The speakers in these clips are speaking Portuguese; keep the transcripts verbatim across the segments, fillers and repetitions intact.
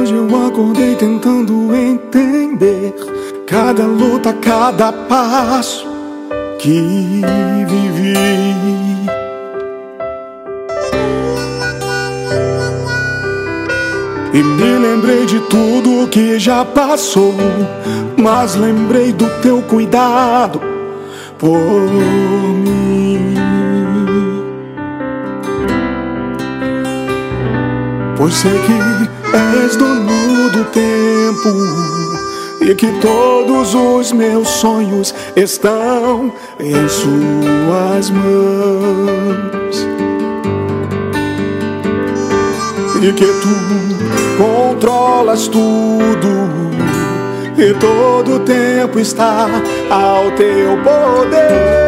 Hoje eu acordei tentando entender cada luta, cada passo que vivi. E me lembrei de tudo que já passou, mas lembrei do teu cuidado por mim. Pois sei que és dono do tempo e que todos os meus sonhos estão em suas mãos, e que tu controlas tudo e todo o tempo está ao teu poder.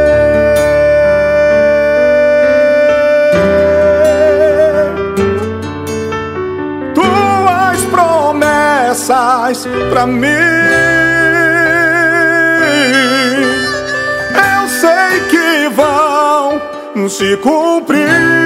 Tuas promessas pra mim, eu sei que vão se cumprir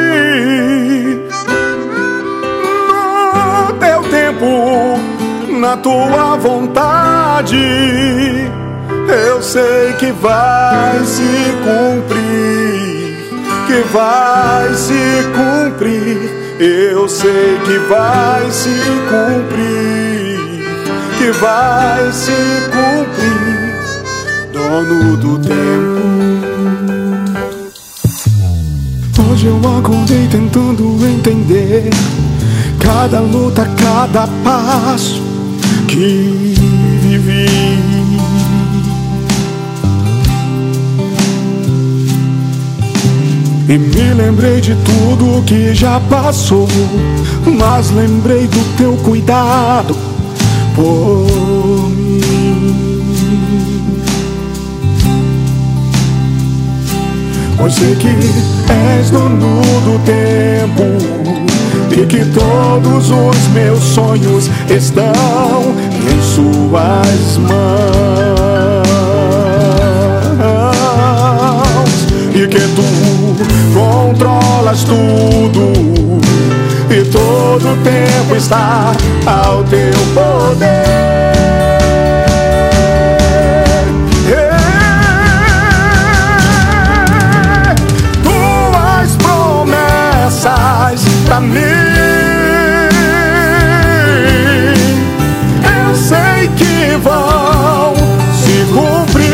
no teu tempo, na tua vontade. Eu sei que vai se cumprir, que vai se cumprir. Eu sei que vai se cumprir, que vai se cumprir, dono do tempo. Hoje eu acordei tentando entender cada luta, cada passo que vivi. E me lembrei de tudo que já passou, mas lembrei do teu cuidado por mim. Pois sei que és dono do tempo e que todos os meus sonhos estão em suas mãos, e que tu controlas tudo e todo o tempo está ao teu poder. Tuas promessas pra mim, eu sei que vão se cumprir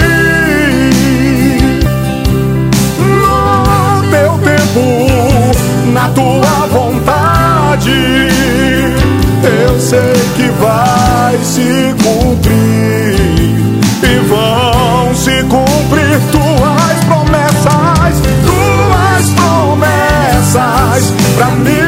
no teu tempo, na tua vontade. Eu sei que vai se cumprir e vão se cumprir tuas promessas, tuas promessas pra mim.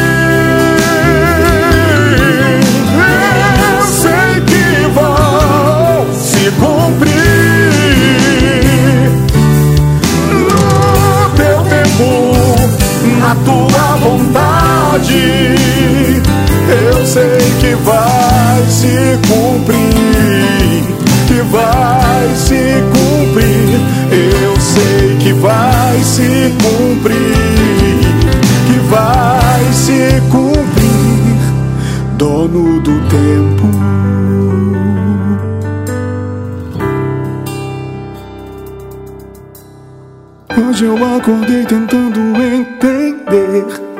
Na tua vontade, eu sei que vai se cumprir, que vai se cumprir. Eu sei que vai se cumprir, que vai se cumprir, dono do tempo. Hoje eu acordei tentando entender